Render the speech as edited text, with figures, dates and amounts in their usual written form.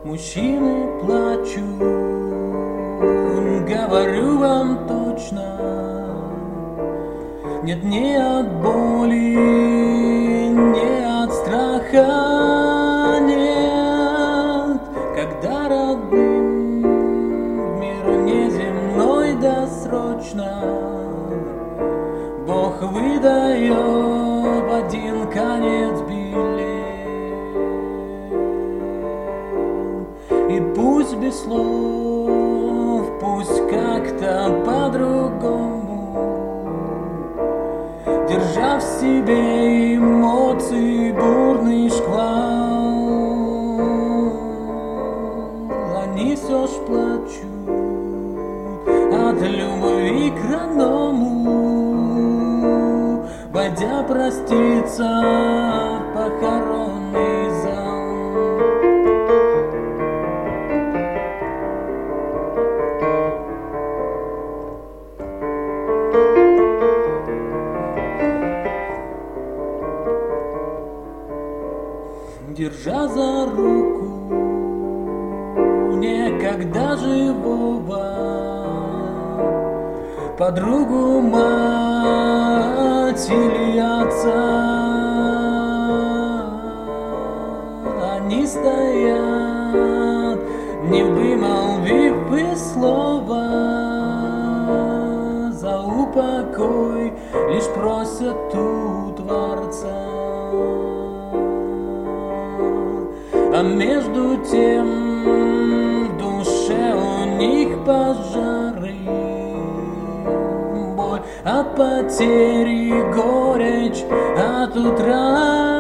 Мужчины плачут, говорю вам точно. Нет ни от боли, ни от страха, нет. Когда родным в мир неземной досрочно Бог выдает в один конец билет. И пусть без слов, пусть как-то по-другому, держа в себе эмоции бурный шквал, они все ж плачут от любви к родному, войдя проститься в похоронный зал. Держа за руку некогда живого подругу, мать или отца, они стоят, не вымолвив и слова, за упокой лишь просят у Творца. А между тем в душе у них пожары, боль от потери, горечь от утра.